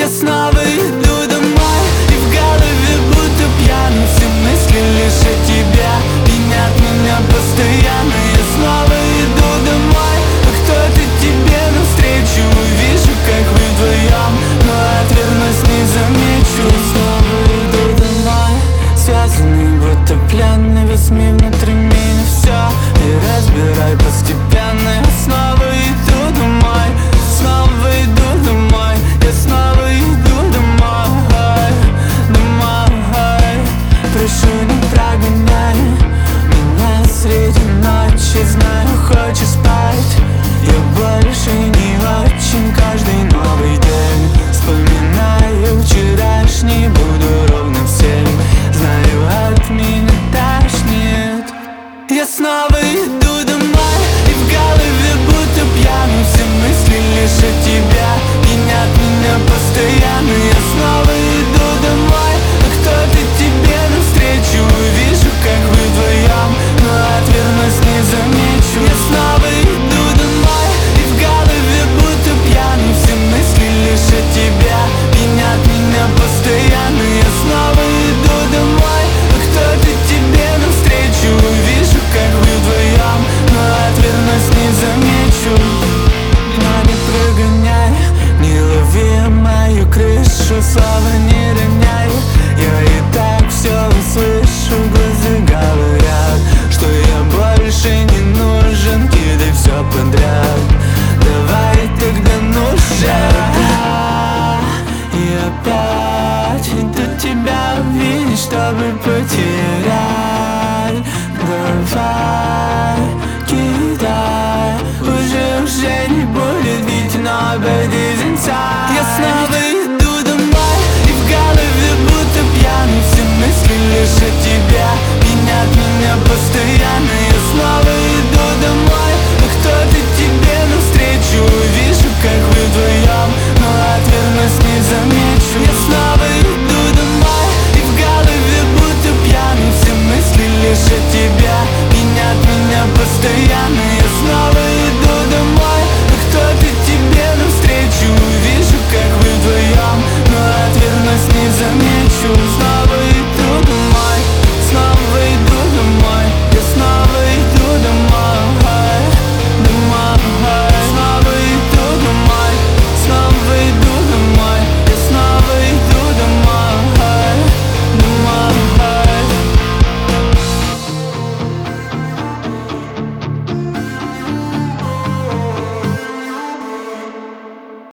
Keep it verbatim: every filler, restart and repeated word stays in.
снова иду домой, и в голове будто пьяный, все мысли лишь о тебе пьянят меня постоянно. Я снова иду домой, а кто-то тебе навстречу, увижу, как вы вдвоем, но отвернусь, не замечу. Снова иду домой, связанный, будто пленный, возьми внутри меня все и разбирай постепенно. Я снова иду домой, снова иду домой, я снова иду домой, домой. Прошу, не прогоняй меня среди ночи, знаю, хочешь спать. Я больше не очень, каждый новый день вспоминаю вчерашний, буду ровно в семь, знаю, от меня тошнит. Я снова иду домой, и в голове будто пьяный, все мысли лишь о тебе пьянят меня постоянно. Я снова иду домой, а кто-то тебе навстречу, увижу, как вы вдвоем, но отвернусь, не замечу. Я снова иду домой, и в голове будто пьяный, все мысли лишь о тебе пьянят меня постоянно. Я снова иду домой, а кто-то тебе навстречу, увижу, как вы вдвоем, но отвернусь, не замечу. Но не прогоняй, не лови мою крышу, слова не роняй, я и так все услышу. Глаза говорят, что я больше не нужен, кидай все подряд, давай тогда нужен. И опять иду тебя увидеть, чтобы потерять. Давай, кидай, уже, уже не будет, ведь nobody inside. Я снова иду домой, и в голове будто пьяный, все мысли лишь о тебе пьянят меня постоянно. Я снова иду домой, а кто-то тебе навстречу, увижу, как вы вдвоем, но отвернусь, не замечу.